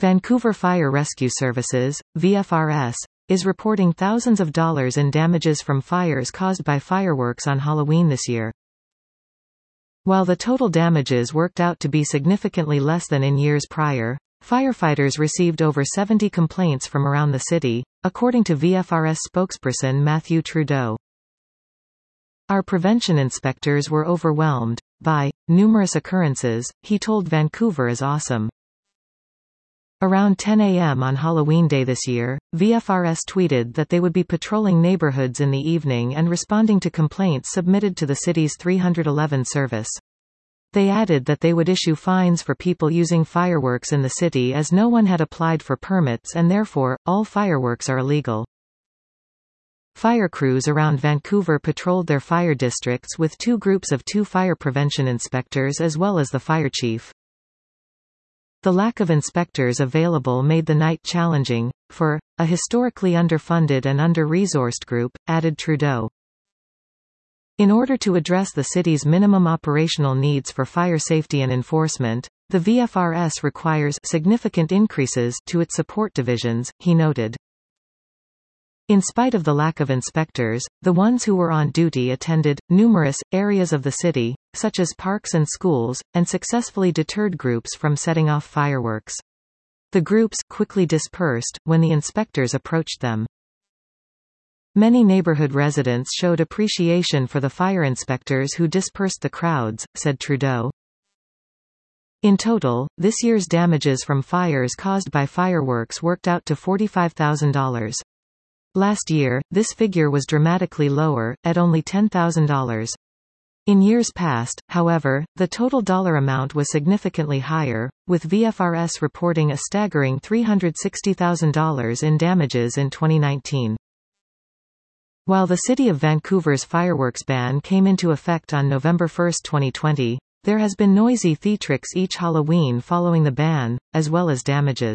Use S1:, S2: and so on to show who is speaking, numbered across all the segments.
S1: Vancouver Fire Rescue Services, VFRS, is reporting thousands of dollars in damages from fires caused by fireworks on Halloween this year. While the total damages worked out to be significantly less than in years prior, firefighters received over 70 complaints from around the city, according to VFRS spokesperson Matthew Trudeau. Our prevention inspectors were overwhelmed by numerous occurrences, he told Vancouver is awesome. Around 10 a.m. on Halloween Day this year, VFRS tweeted that they would be patrolling neighborhoods in the evening and responding to complaints submitted to the city's 311 service. They added that they would issue fines for people using fireworks in the city as no one had applied for permits and therefore, all fireworks are illegal. Fire crews around Vancouver patrolled their fire districts with two groups of 2 fire prevention inspectors as well as the fire chief. The lack of inspectors available made the night challenging, for a historically underfunded and under-resourced group, added Trudeau. In order to address the city's minimum operational needs for fire safety and enforcement, the VFRS requires significant increases to its support divisions, he noted. In spite of the lack of inspectors, the ones who were on duty attended numerous areas of the city, such as parks and schools, and successfully deterred groups from setting off fireworks. The groups quickly dispersed when the inspectors approached them. Many neighborhood residents showed appreciation for the fire inspectors who dispersed the crowds, said Trudeau. In total, this year's damages from fires caused by fireworks worked out to $45,000. Last year, this figure was dramatically lower, at only $10,000. In years past, however, the total dollar amount was significantly higher, with VFRS reporting a staggering $360,000 in damages in 2019. While the City of Vancouver's fireworks ban came into effect on November 1, 2020, there has been noisy theatrics each Halloween following the ban, as well as damages.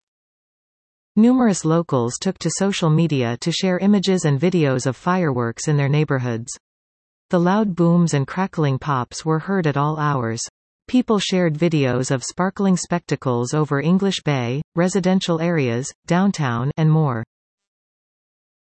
S1: Numerous locals took to social media to share images and videos of fireworks in their neighborhoods. The loud booms and crackling pops were heard at all hours. People shared videos of sparkling spectacles over English Bay, residential areas, downtown, and more.